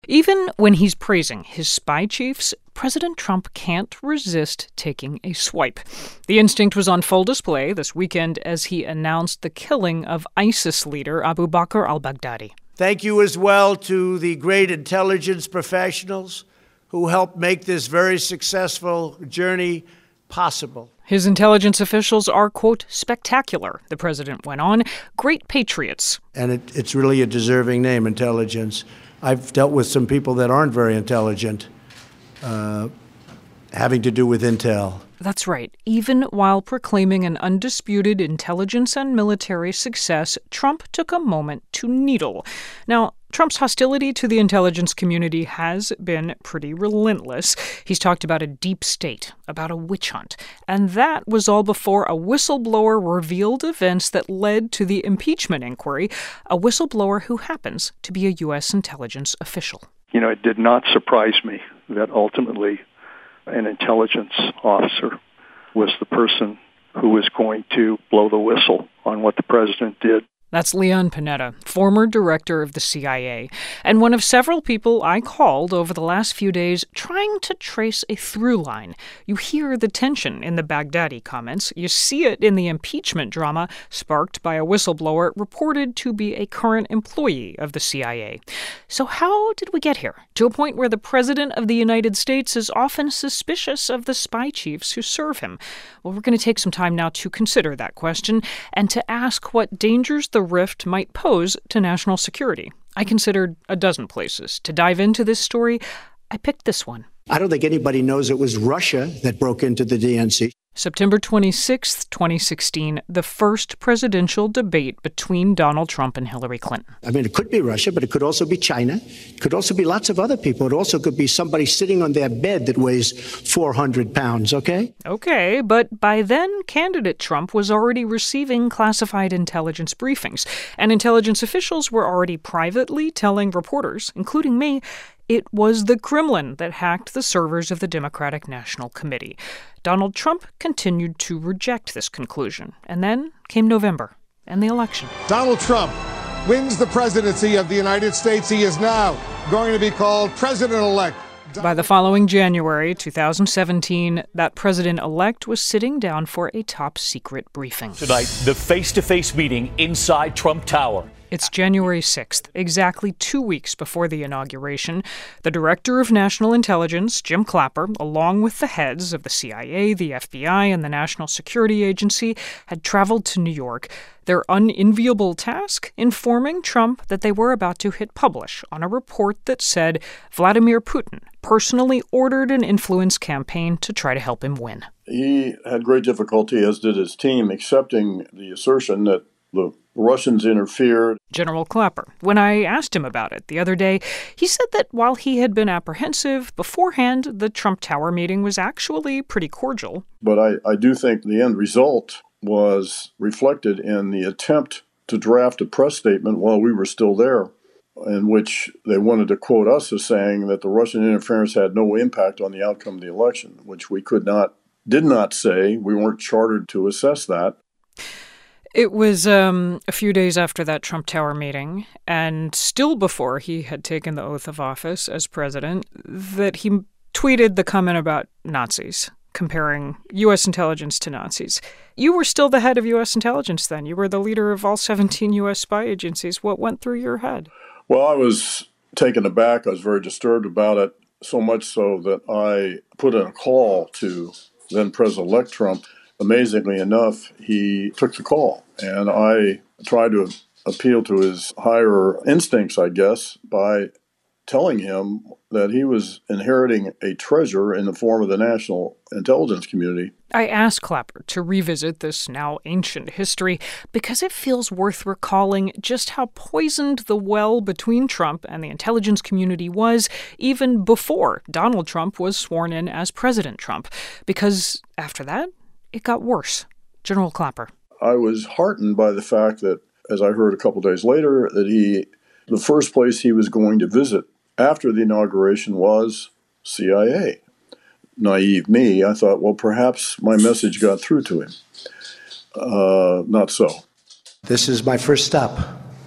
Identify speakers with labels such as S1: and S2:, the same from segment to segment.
S1: Even when he's praising his spy chiefs, President Trump can't resist taking a swipe. The instinct was on full display this weekend as he announced the killing of ISIS leader Abu Bakr al-Baghdadi.
S2: Thank you as well to the great intelligence professionals who helped make this very successful journey possible.
S1: His intelligence officials are, quote, spectacular, the president went on, great patriots.
S2: And it's really a deserving name, intelligence. I've dealt with some people that aren't very intelligent, having to do with intel.
S1: That's right. Even while proclaiming an undisputed intelligence and military success, Trump took a moment to needle. Now, Trump's hostility to the intelligence community has been pretty relentless. He's talked about a deep state, about a witch hunt, and that was all before a whistleblower revealed events that led to the impeachment inquiry, a whistleblower who happens to be a U.S. intelligence official.
S3: It did not surprise me that ultimately an intelligence officer was the person who was going to blow the whistle on what the president did.
S1: That's Leon Panetta, former director of the CIA, and one of several people I called over the last few days trying to trace a through line. You hear the tension in the Baghdadi comments. You see it in the impeachment drama sparked by a whistleblower reported to be a current employee of the CIA. So how did we get here? To a point where the President of the United States is often suspicious of the spy chiefs who serve him? Well, we're going to take some time now to consider that question and to ask what dangers the rift might pose to national security. I considered a dozen places. To dive into this story, I picked this one.
S2: I don't think anybody knows it was Russia that broke into the DNC.
S1: September 26, 2016, the first presidential debate between Donald Trump and Hillary Clinton.
S2: I mean, it could be Russia, but it could also be China. It could also be lots of other people. It also could be somebody sitting on their bed that weighs 400 pounds, okay?
S1: Okay, but by then, candidate Trump was already receiving classified intelligence briefings, and intelligence officials were already privately telling reporters, including me, it was the Kremlin that hacked the servers of the Democratic National Committee. Donald Trump continued to reject this conclusion. And then came November and the election.
S4: Donald Trump wins the presidency of the United States. He is now going to be called president-elect.
S1: By the following January 2017, that president-elect was sitting down for a top-secret briefing.
S5: Tonight, the face-to-face meeting inside Trump Tower.
S1: It's January 6th, exactly 2 weeks before the inauguration. The Director of National Intelligence, Jim Clapper, along with the heads of the CIA, the FBI, and the National Security Agency, had traveled to New York. Their unenviable task? Informing Trump that they were about to hit publish on a report that said Vladimir Putin personally ordered an influence campaign to try to help him win.
S6: He had great difficulty, as did his team, accepting the assertion that the Russians interfered.
S1: General Clapper, when I asked him about it the other day, he said that while he had been apprehensive beforehand, the Trump Tower meeting was actually pretty cordial.
S6: But I do think the end result was reflected in the attempt to draft a press statement while we were still there, in which they wanted to quote us as saying that the Russian interference had no impact on the outcome of the election, which we did not say. We weren't chartered to assess that.
S1: It was a few days after that Trump Tower meeting, and still before he had taken the oath of office as president, that he tweeted the comment about Nazis, comparing U.S. intelligence to Nazis. You were still the head of U.S. intelligence then. You were the leader of all 17 U.S. spy agencies. What went through your head?
S6: Well, I was taken aback. I was very disturbed about it, so much so that I put in a call to then President-elect Trump. Amazingly enough, he took the call, and I tried to appeal to his higher instincts, I guess, by telling him that he was inheriting a treasure in the form of the national intelligence community.
S1: I asked Clapper to revisit this now ancient history because it feels worth recalling just how poisoned the well between Trump and the intelligence community was even before Donald Trump was sworn in as President Trump. Because after that, it got worse. General Clapper.
S6: I was heartened by the fact that, as I heard a couple days later, that the first place he was going to visit after the inauguration was CIA. Naive me, I thought, well, perhaps my message got through to him. Not so.
S2: This is my first stop.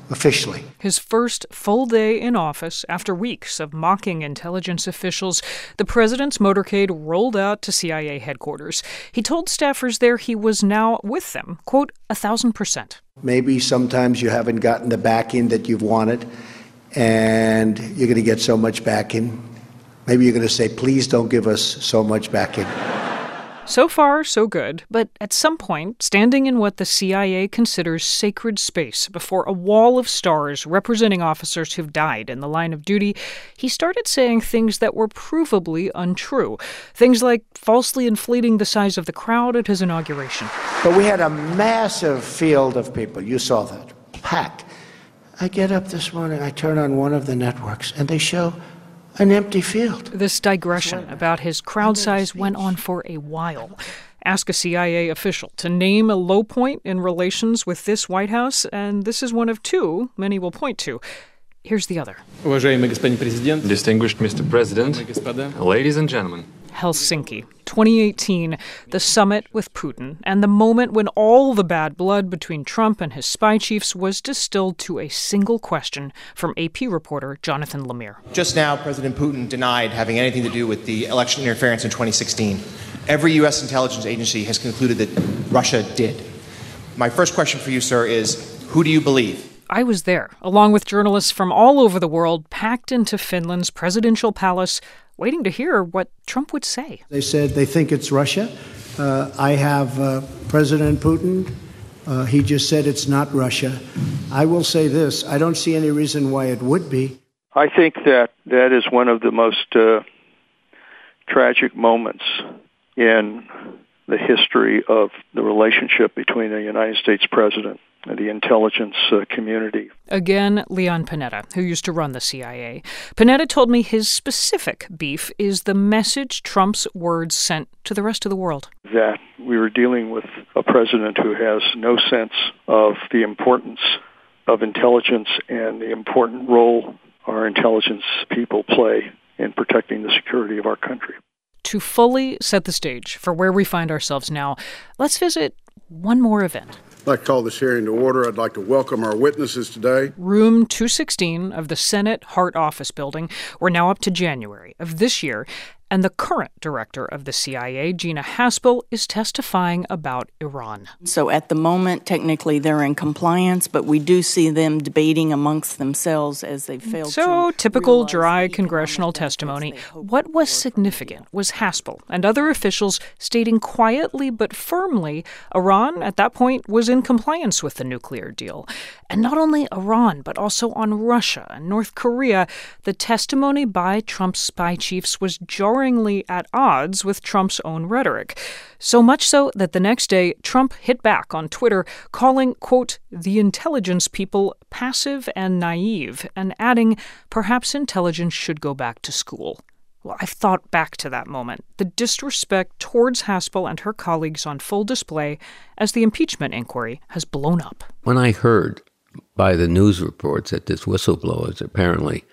S2: officially.
S1: His first full day in office after weeks of mocking intelligence officials, the president's motorcade rolled out to CIA headquarters. He told staffers there he was now with them, quote, 1,000%.
S2: Maybe sometimes you haven't gotten the backing that you've wanted, and you're going to get so much backing. Maybe you're going to say, please don't give us so much backing.
S1: So far, so good. But at some point, standing in what the CIA considers sacred space before a wall of stars representing officers who've died in the line of duty, he started saying things that were provably untrue. Things like falsely inflating the size of the crowd at his inauguration.
S2: But we had a massive field of people. You saw that. Packed. I get up this morning, I turn on one of the networks, and they show an empty field.
S1: This digression about his crowd size went on for a while. Ask a CIA official to name a low point in relations with this White House, and this is one of two many will point to. Here's the other.
S7: Distinguished Mr. President, ladies and gentlemen.
S1: Helsinki, 2018, the summit with Putin, and the moment when all the bad blood between Trump and his spy chiefs was distilled to a single question from AP reporter Jonathan Lemire.
S8: Just now, President Putin denied having anything to do with the election interference in 2016. Every U.S. intelligence agency has concluded that Russia did. My first question for you, sir, is who do you believe?
S1: I was there, along with journalists from all over the world, packed into Finland's presidential palace, waiting to hear what Trump would say.
S2: They said they think it's Russia. I have President Putin. He just said it's not Russia. I will say this. I don't see any reason why it would be.
S3: I think that is one of the most tragic moments in the history of the relationship between the United States president and the intelligence community.
S1: Again, Leon Panetta, who used to run the CIA. Panetta told me his specific beef is the message Trump's words sent to the rest of the world.
S3: That we were dealing with a president who has no sense of the importance of intelligence and the important role our intelligence people play in protecting the security of our country.
S1: To fully set the stage for where we find ourselves now, let's visit one more event.
S9: I'd like to call this hearing to order. I'd like to welcome our witnesses today.
S1: Room 216 of the Senate Hart Office Building. We're now up to January of this year, and the current director of the CIA, Gina Haspel, is testifying about Iran.
S10: So at the moment, technically, they're in compliance, but we do see them debating amongst themselves as they fail to.
S1: So typical dry congressional testimony. What was significant was Haspel and other officials stating quietly but firmly Iran, at that point, was in compliance with the nuclear deal. And not only Iran, but also on Russia and North Korea, the testimony by Trump's spy chiefs was jarringly at odds with Trump's own rhetoric. So much so that the next day, Trump hit back on Twitter, calling, quote, the intelligence people passive and naive, and adding, perhaps intelligence should go back to school. Well, I've thought back to that moment, the disrespect towards Haspel and her colleagues on full display as the impeachment inquiry has blown up.
S11: When I heard by the news reports that this whistleblower is apparently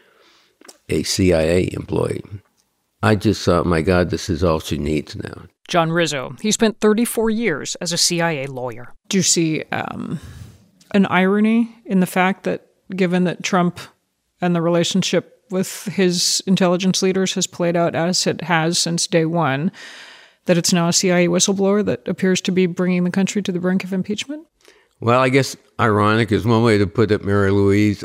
S11: a CIA employee, I just thought, my God, this is all she needs now.
S1: John Rizzo. He spent 34 years as a CIA lawyer. Do you see an irony in the fact that, given that Trump and the relationship with his intelligence leaders has played out as it has since day one, that it's now a CIA whistleblower that appears to be bringing the country to the brink of impeachment?
S11: Well, I guess ironic is one way to put it, Mary Louise.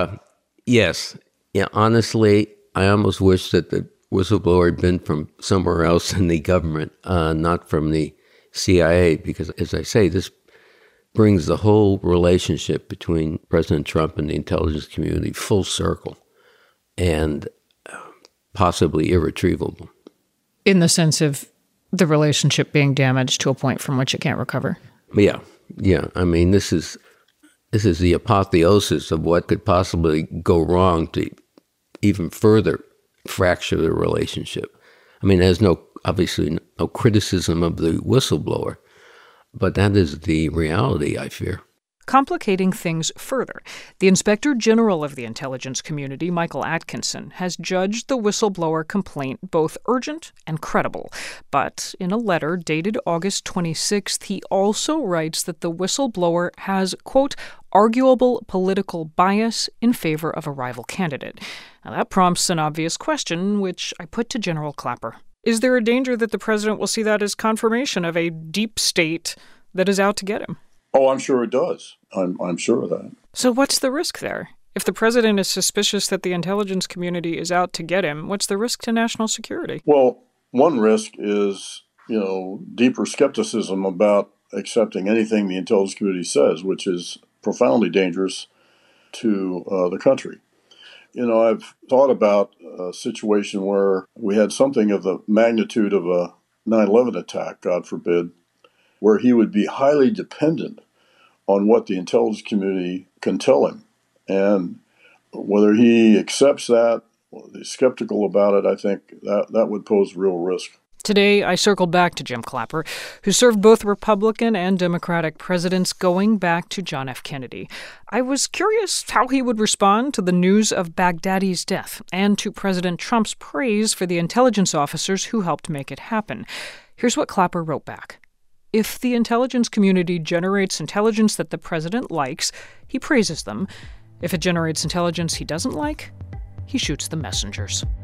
S11: Yes. Yeah, honestly, I almost wish that the whistleblower had been from somewhere else in the government, not from the CIA, because, as I say, this brings the whole relationship between President Trump and the intelligence community full circle and possibly irretrievable. In the sense of the relationship being damaged to a point from which it can't recover? Yeah. I mean, this is the apotheosis of what could possibly go wrong to even further fracture the relationship. I mean, there's obviously no criticism of the whistleblower, but that is the reality, I fear.
S1: Complicating things further, the Inspector General of the intelligence community, Michael Atkinson, has judged the whistleblower complaint both urgent and credible. But in a letter dated August 26th, he also writes that the whistleblower has, quote, arguable political bias in favor of a rival candidate. Now, that prompts an obvious question, which I put to General Clapper. Is there a danger that the president will see that as confirmation of a deep state that is out to get him?
S6: Oh, I'm sure it does. I'm sure of that.
S1: So what's the risk there? If the president is suspicious that the intelligence community is out to get him, what's the risk to national security?
S6: Well, one risk is, deeper skepticism about accepting anything the intelligence community says, which is profoundly dangerous to the country. I've thought about a situation where we had something of the magnitude of a 9/11 attack, God forbid, where he would be highly dependent on what the intelligence community can tell him. And whether he accepts that, is skeptical about it, I think that would pose real risk.
S1: Today, I circled back to Jim Clapper, who served both Republican and Democratic presidents going back to John F. Kennedy. I was curious how he would respond to the news of Baghdadi's death and to President Trump's praise for the intelligence officers who helped make it happen. Here's what Clapper wrote back. If the intelligence community generates intelligence that the president likes, he praises them. If it generates intelligence he doesn't like, he shoots the messengers.